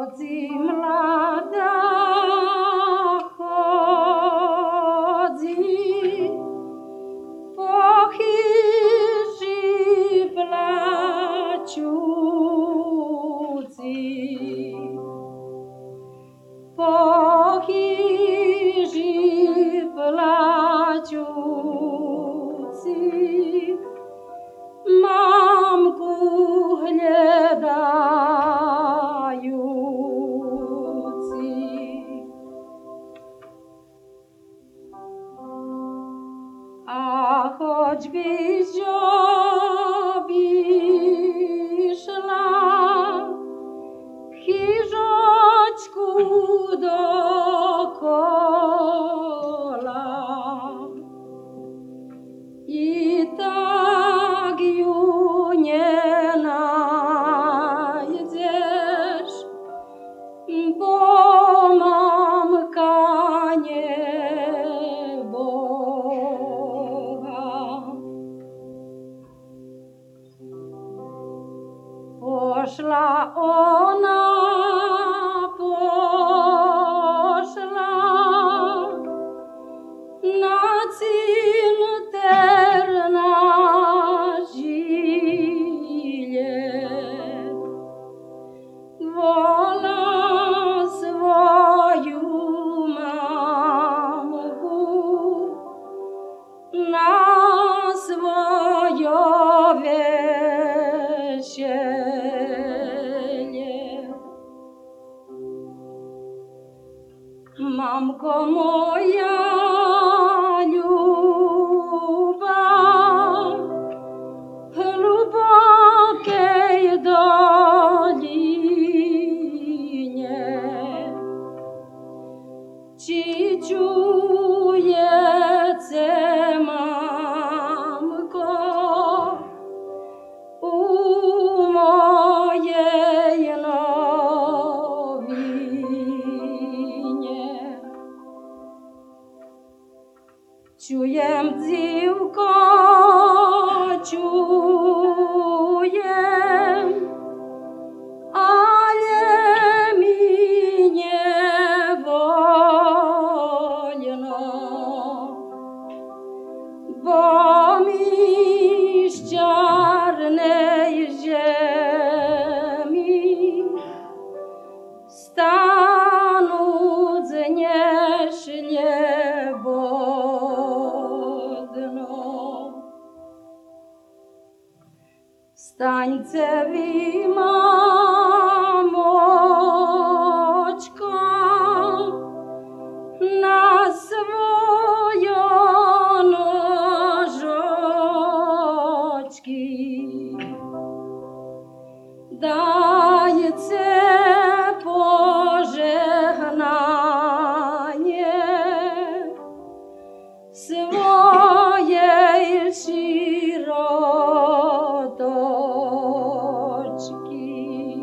chodzi mlada, chodzi po chyży placiuci, po chyży placiuci. Mamku hľadajúci. A choć by šla v chyžočku dokola, i tak ju nenájdeš, bo mamka neboha. Pošla ona, pošla na cinter na žilje, volá svoju mamku na svojo vešenie. Mamko moja ľúba, v hlubokej doline, či čujete, mamko, u mojej novine. Čujem, dzivko, čujem, ale mi nevoľno, bo mi z čarnej žemi stanúc neslobodno. Staňte vy, mamočko, na svojo nožočky. Dajte požehnanie svojej sirotočky.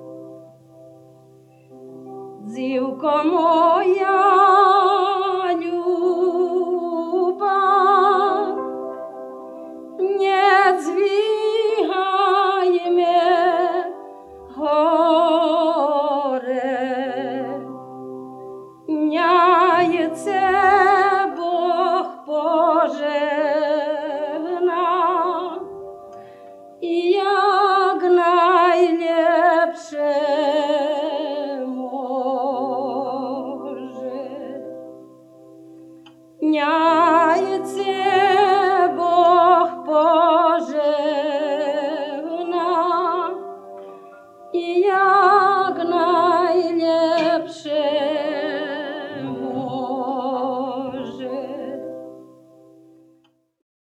Dzivko moja ľúba, nedvíhaj me hore, ňajce Boh požehná, jak najlepsze może. Ňajce